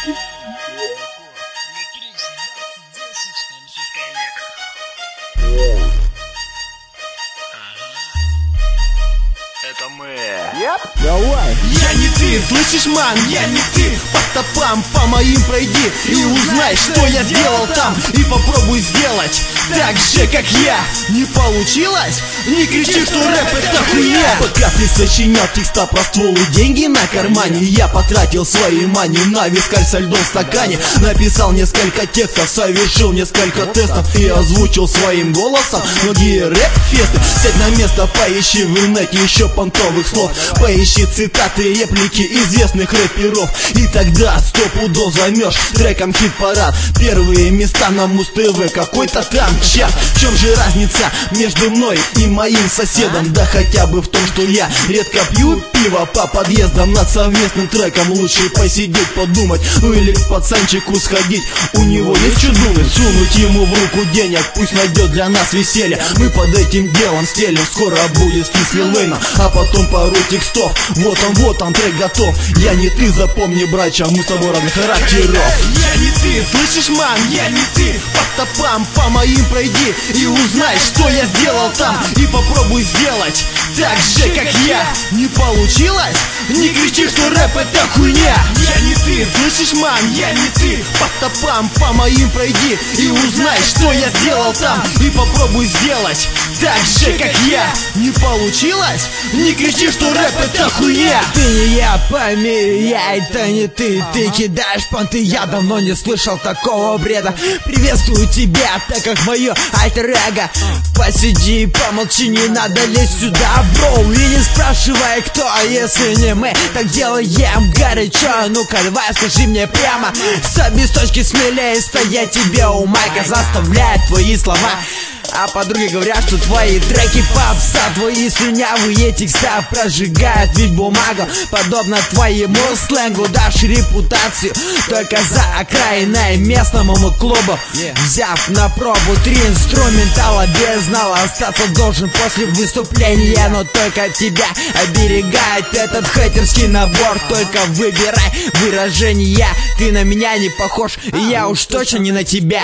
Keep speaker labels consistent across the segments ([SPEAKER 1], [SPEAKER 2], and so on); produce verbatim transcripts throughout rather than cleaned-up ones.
[SPEAKER 1] Это мы.
[SPEAKER 2] Yep. Давай.
[SPEAKER 3] Я не ты, слышишь, ман, я не ты. По стопам, по моим пройди и узнай, что я сделал там. И попробуй сделать так же, как я. Не получилось? Не кричи, что рэп это хуйня. Пока ты сочинял текста про ствол и деньги на кармане, я потратил свои мани на вискарь со льдом в стакане. Написал несколько текстов, совершил несколько тестов и озвучил своим голосом многие рэп-фесты. Сядь на место, поищи в инете еще понтовых слов. Поищи цитаты, реплики известных рэперов. И тогда стопудов займешь треком хит-парад. Первые места на Муз-ТВ, какой-то там чат. В чем же разница между мной и моим соседом? Да хотя бы в том, что я редко пью пиво по подъездам. Над совместным треком лучше посидеть, подумать. Ну или к пацанчику сходить, у него есть что думать. Сунуть ему в руку денег, пусть найдет для нас веселье. Мы под этим делом стелим, скоро будет скис Лил Вейна. А потом пару текстов, вот он, вот он, трек готов. Я не ты, запомни, братья, мы с тобой разных характеров. Я не ты, слышишь, ман, я не ты. По стопам, по моим пройди и узнай, что я сделал там. И попробуй сделать так же, как я. Не получилось? Не кричи, что рэп это хуйня. Я не ты, слышишь, ман, я не ты. По стопам, по моим пройди и узнай, что я сделал там. И попробуй сделать так же, как я. Не получилось? Не кричи, что рэп это хуйня.
[SPEAKER 2] Ты не я, пойми, я это не ты. Ты кидаешь понты, я давно не слышал такого бреда. Приветствую тебя, так как мое альтер-эго. Посиди, помолчи, не надо лезть сюда, бро. И не спрашивай, кто, если не мы. Так делаем горячо, ну-ка давай скажи мне прямо. С обеих точки смелее стоять тебе у майка. Заставляет твои слова. А подруги говорят, что твои треки попса. Твои слюнявые текста прожигают ведь бумагу. Подобно твоему сленгу дашь репутацию только за окраиной местному клубу. Взяв на пробу три инструментала без знала, остаться должен после выступления. Но только тебя оберегает этот хейтерский набор. Только выбирай выражения. Ты на меня не похож, и я уж точно не на тебя.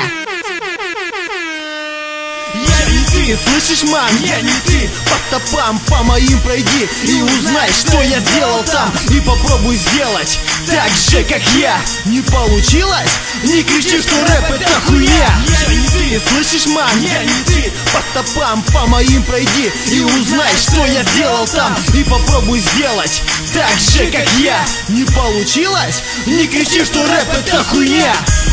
[SPEAKER 3] Я не ты, слышишь, ман, я не ты. По стопам, по моим пройди и узнай, что я сделал там. И попробуй сделать так же, как я. Не получилось? Не кричи, что рэп это хуйня. Я не ты, слышишь, ман, я не ты. По стопам, по моим пройди и узнай, что я сделал там. И попробуй сделать так же, как я. Не получилось? Не кричи, что рэп это хуйня.